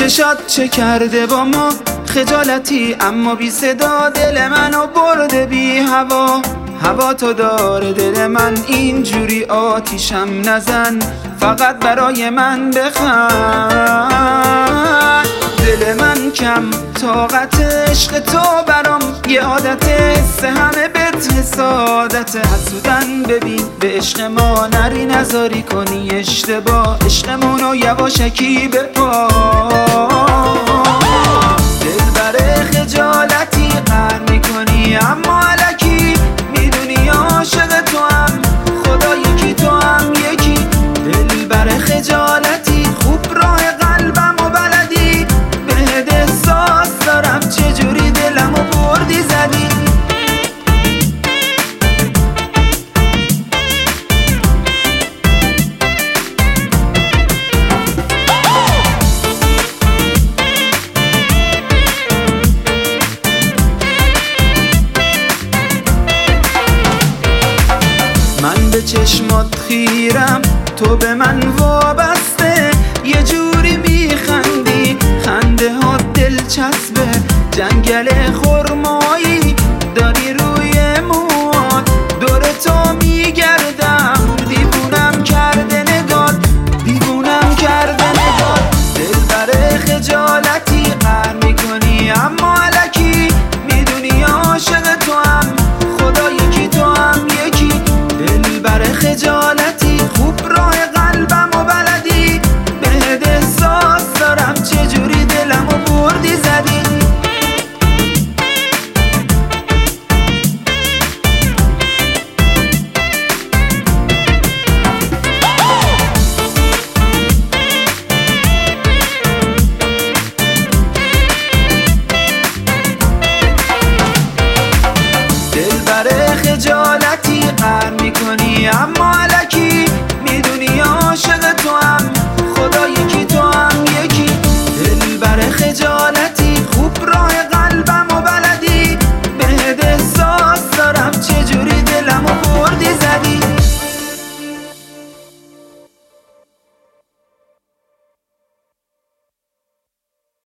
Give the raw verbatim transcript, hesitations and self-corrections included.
چشات چه کرده با ما خجالتی اما بی صدا دل منو برده بی هوا هوا تو داره دل من اینجوری آتیشم نزن فقط برای من بخند دل من کم طاقت عشق تو برام یه عادت سه همه بت حسادت حسودن ببین به عشق ما نری نذاری کنی اشتباه عشقمونو یواشکی بپا دل بره خجالتی قهر میکنی اما الکی میدونی عاشق تو هم خدا یکی تو هم یکی دل بره خجالتی خوب راه قلبم و بلدی بهت احساس دارم چجوری دلمو بردی زدی من به چشمات خیرم تو به من وابسته یه جوری میخندی خنده ها دلچسبه جنگل خرمایی داری